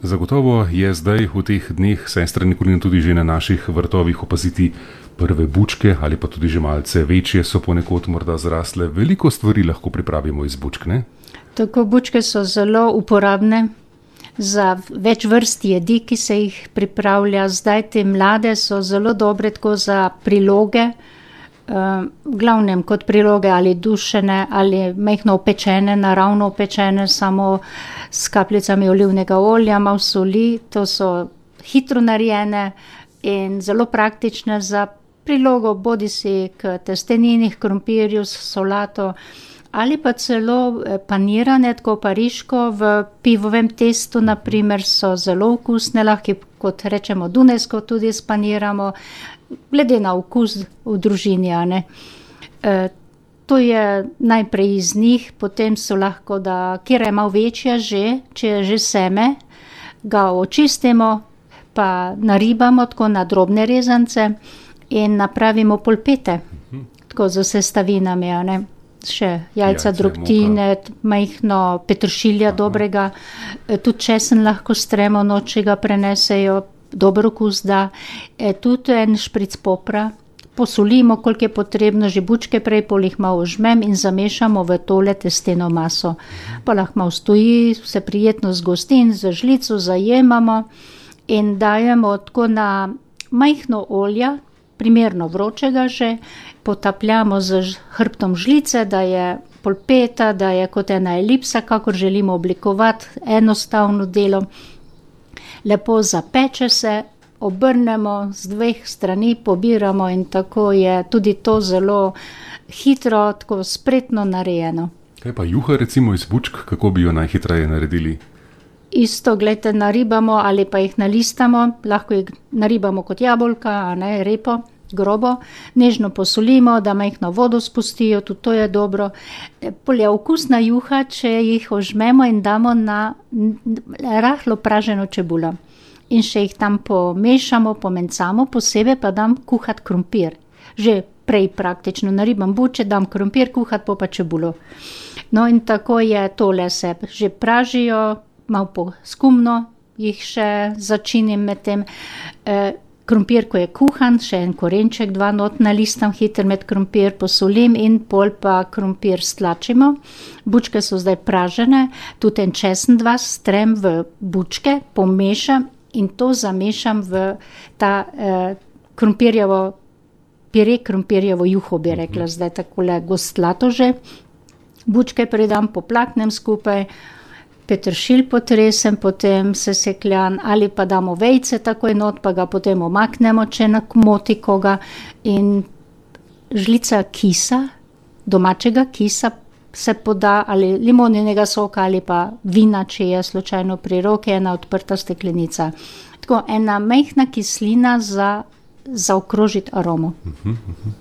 Zagotovo je zdaj v teh dneh sestra Nikolina tudi že na naših vrtovih opaziti prve bučke ali pa tudi že malce večje so ponekod morda zrasle. Veliko stvari lahko pripravimo iz bučk, ne? Tako, bučke so zelo uporabne za več vrst jedi, ki se jih pripravlja. Zdaj te mlade so zelo dobre tako za priloge, v glavnem kot priloge ali dušene ali majhno opečene, naravno opečene, samo s kapljicami olivnega olja, malo soli. To so hitro narejene in zelo praktične za prilogo, bodisi k testenini, k krompirju, s solato ali pa celo panirane, tako pariško, v pivovem testu, na primer, so zelo okusne, lahko kot rečemo dunajsko tudi spaniramo, glede na okus v družini, a ne. To je najprej iz njih, potem so lahko, da katera je malo večja že, če je že seme, ga očistimo, pa naribamo tako na drobne rezance in napravimo polpete, tako z sestavinami, a ne. Še jajca, drobtine, majhno peteršilja dobrega, tudi česen lahko stremo, če ga prenesejo, dober okus da, tudi en špric popra, posolimo, koliko je potrebno, že bučke prej, pol jih malo ožmem in zamešamo v tole testeno maso. Pa lahko malo stoji, se prijetno zgosti in z žlico zajemamo in dajemo tako na majhno olja, primerno vročega že, potapljamo z hrbtom žlice, da je polpeta, da je kot ena elipsa, kakor želimo oblikovati, enostavno delo. Lepo zapeče se, obrnemo z dveh strani, pobiramo in tako je tudi to zelo hitro, tako spretno narejeno. Kaj pa juha recimo iz bučk, kako bi jo najhitreje naredili? Isto, glejte, naribamo ali pa jih nalistamo, lahko jih naribamo kot jabolka, a ne, repo, grobo, nežno posolimo, da majhno vodo spustijo, tudi to je dobro. Pol je okusna juha, če jih ožmemo in damo na rahlo praženo čebulo. In še jih tam pomešamo, pomencamo, posebej pa dam kuhati krompir. Že prej praktično naribam buče, dam krompir kuhati, pa čebulo. No, in tako je tole se že pražijo, malo poskumno jih še začinim med tem. Krompir, ko je kuhan, še en korenček, 2 not nalistam hitro med krompir, posolim in pol pa krompir stlačimo. Bučke so zdaj pražene, tudi en česen 2 strem v bučke, pomešam in to zamešam v ta pire krompirjevo juho, bi rekla, zdaj takole gostlato že. Bučke pridam, poplaknem skupaj, peteršilj potresem, potem sesekljan, ali pa damo vejce takoj not, pa ga potem omaknemo, če moti koga. In žlica kisa, domačega kisa se poda, ali limoninega soka, ali pa vina, če je slučajno pri roki, ena odprta steklenica. Tako, ena majhna kislina za zaokrožiti aromo.